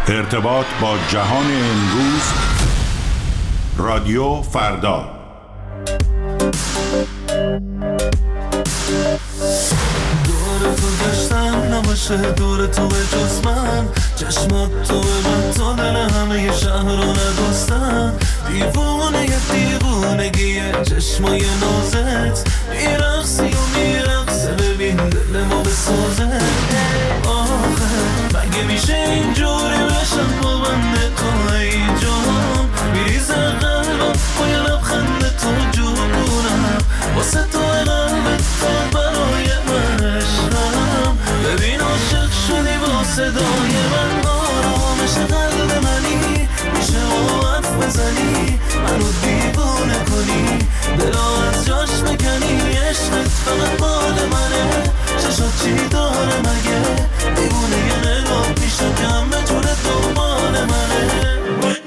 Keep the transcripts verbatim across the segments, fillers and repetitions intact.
ارتباط با جهان امروز، رادیو فردا. دور تو گشتم نباشه دور تو به جز من، چشمات تو به من تا دل همه شهر رو ندوستن. دیوونه یه دیوونگیه چشمای نازت، میرقصی و میرقصه ببین دل ما بسازه. آخه مگه میشه اینجوری بشم با بنده تو ای جان، میریزه قلبم با یه لبخند تو جونم، واسه تو قلبت تو برای من عشقم. ببین عاشق شدی با صدای من، آرامش قلب منی، میشه با حرف بزنی منو دیوونه کنی، دلا از جاش بکنی. عشقت فقط مال منه، چشات چی داره مگه، دیوونه یه نگاه میشم که همه جور دنبال منه.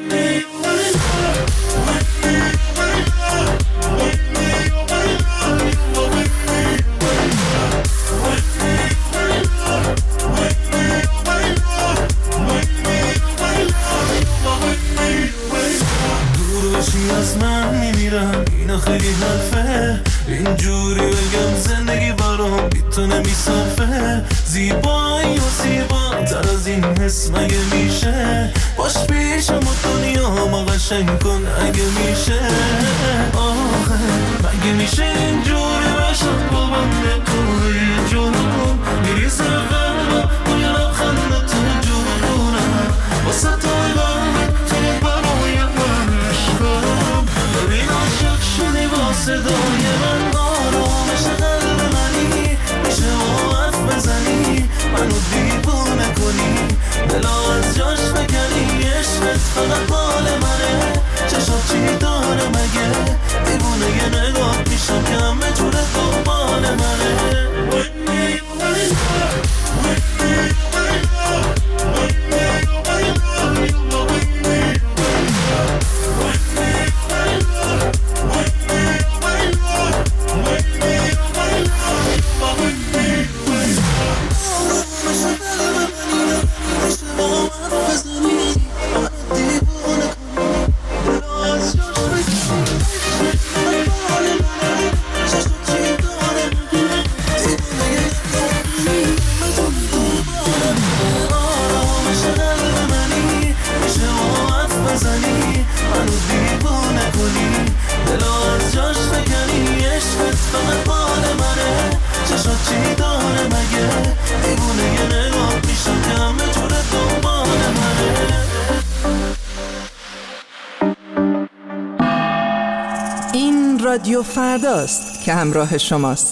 از من میمیرم اینا خیلی حرفه، اینجوری بگم زندگی برام بی تو نمیصرفه. زیبایی و زیبا تر از این حس مگه میشه، باش پیشم و دنیا ما قشنگ کن اگه میشه. آخه مگه میشه اینجوری بشم با بنده توی جنون، میریزه قلبم با یه لبخند تو جونم، واسه تو قلبم تو برای من عشقم. ببین عاشق شدی با صدای من، آرامش قلب منی، میشه با حرف بزنی منو دیوونه کنی، دلا از جاش بکنی. عشقت فقط مال منه، چشات چی داره مگه، دیوونه یه نگاه میشم که همه جور دنبال منه. رادیو فرداست که همراه شماست.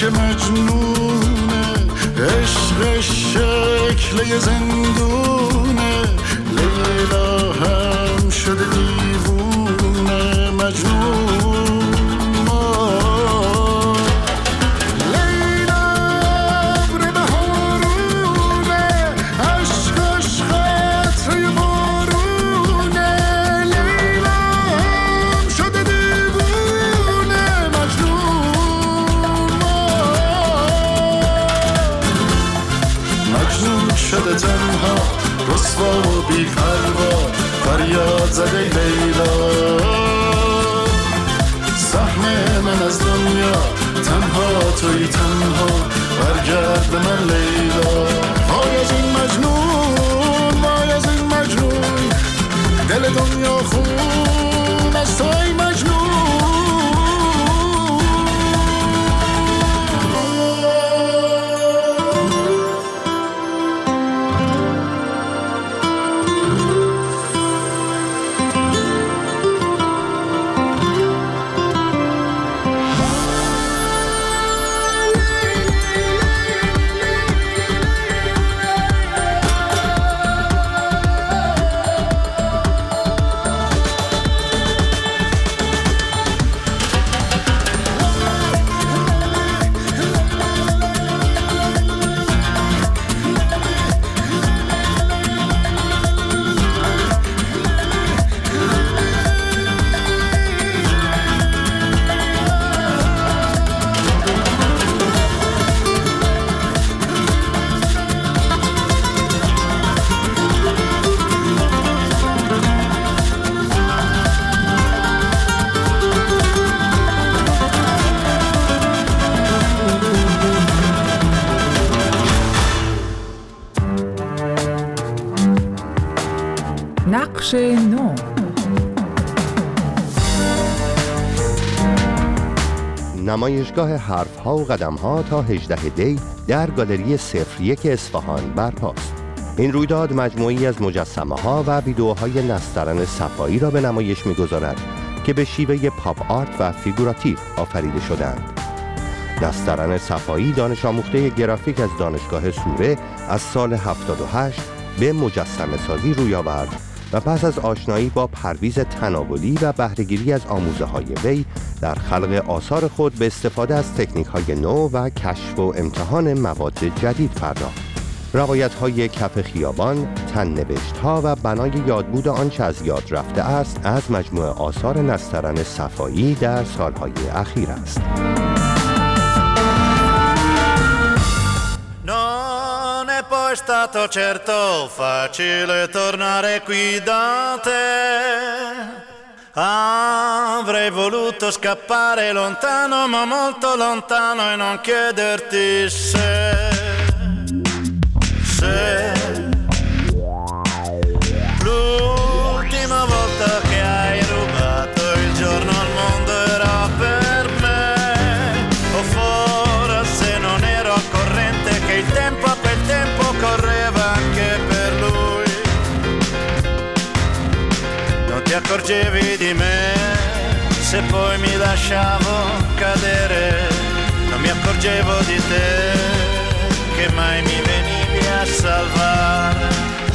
که مجنونه، عشق شکل زندونه، لیلا هم شده دیوونه مجنون. شده تنها رسوا و بی پروا، فریاد زده لیلا، سهم من از دنیا تنها توی تنها، برگرد به من لیلا. وای از این مجنون، وای از این مجنون، دل دنیا خون از توی مجنون. نقش نو. نمایشگاه حرف‌ها و قدم‌ها تا هجدهم دی در گالری صفر یک اصفهان برپاست. این رویداد مجموعی از مجسمه‌ها و ویدئوهای نسترن صفایی را به نمایش می‌گذارد که به شیوه پاپ آرت و فیگوراتیو آفریده شدند. نسترن صفایی دانش آموخته گرافیک از دانشگاه سوره از سال هفتاد و هشت به مجسمه سازی روی آورد و پس از آشنایی با پرویز تناولی و بهره‌گیری از آموزه های وی در خلق آثار خود به استفاده از تکنیک های نو و کشف و امتحان مواد جدید پرداخت. روایت های کف خیابان، تن نوشت ها و بنای یادبود آنچه از یاد رفته است از مجموعه آثار نسترن صفایی در سالهای اخیر است. È stato certo facile tornare qui da te. Avrei voluto scappare lontano, ma molto lontano, e non chiederti se, se l'ultima volta che hai rubato il giorno al mondo era per me, o forse non ero a corrente che il tempo a quel tempo correva anche per lui. Non ti accorgevi di me se poi mi lasciavo cadere, non mi accorgevo di te che mai mi venivi a salvare.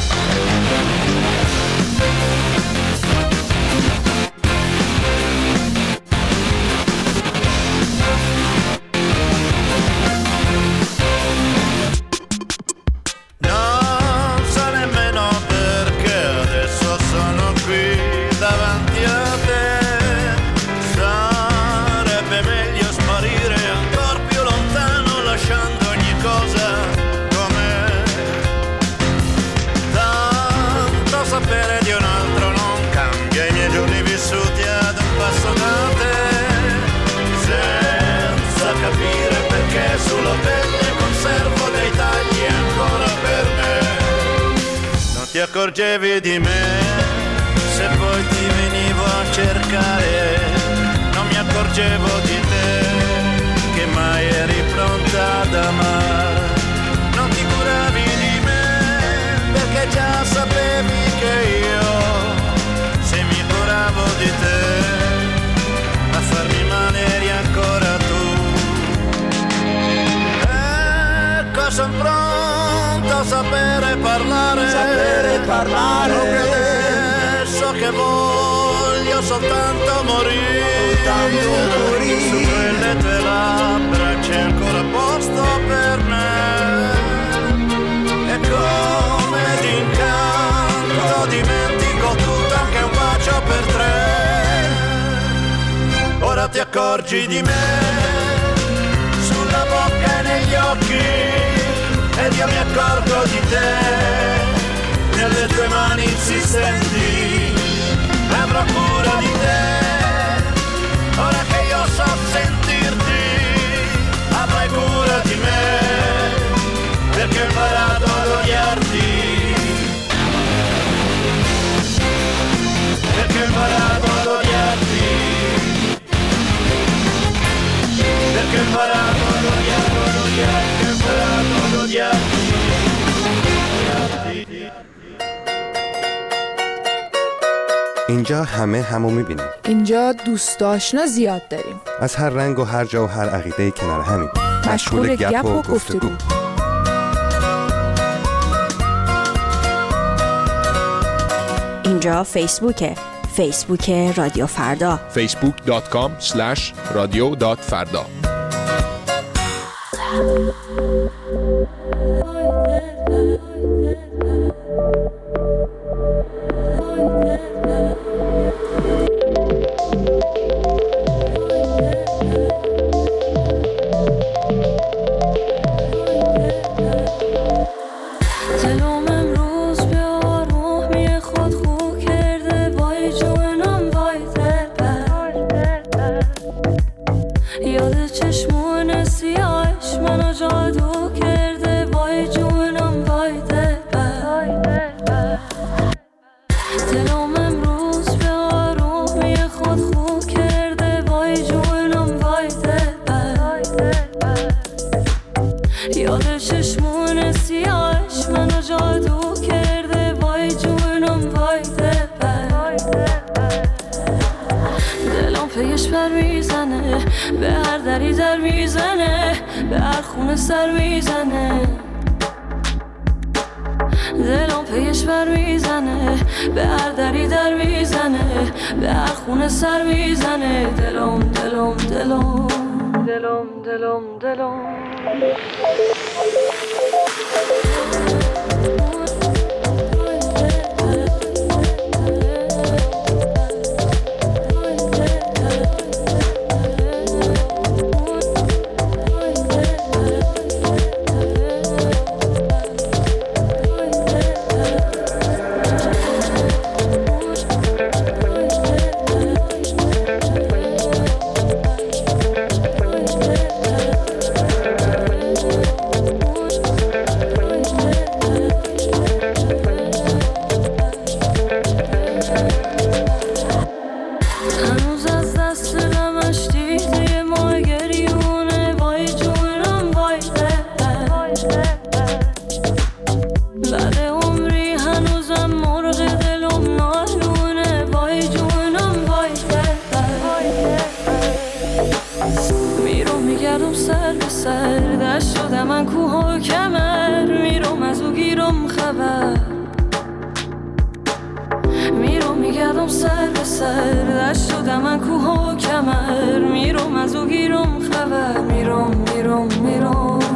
Sulla pelle conservo dei tagli ancora per me. Non ti accorgevi di me se poi ti venivo a cercare. Non mi accorgevo di te che mai eri pronta ad amare. Non ti curavi di me perché già sapevi che io, se mi curavo di te, a farmi male eri ancora tu. sono pronto a sapere parlare, sapere parlare. Adesso che voglio soltanto morire, soltanto morire. Su quelle tue labbra c'è ancora posto per me. E come d'incanto dimentico tutto, anche un bacio per tre. Ora ti accorgi di me sulla bocca e negli occhi, ed io mi accorgo di te nelle tue mani insistenti. Avrò cura di te ora che io so sentirti, avrai cura di me perché ho imparato ad odiarti, perché ho imparato ad odiarti, perché ho imparato ad odiarti, ad odiarti, ho imparato ad odiarti. اینجا همه همو میبینیم. اینجا دوست آشنا زیاد داریم. از هر رنگ و هر جا و هر عقیده کنار همین. مشغول گپ و گفتگو. اینجا فیسبوکه. فیسبوک رادیو فردا. فیسبوک دات کام اسلش رادیو دات فردا. به هر دری در میزنه، به هر خونه سر میزنه، دلم پیش بر میزنه، به هر دری در میزنه، به هر خونه سر میزنه، دلم دلم دلم دلم دلم دلم میرم از او گیرم خبر میرم میرم میرم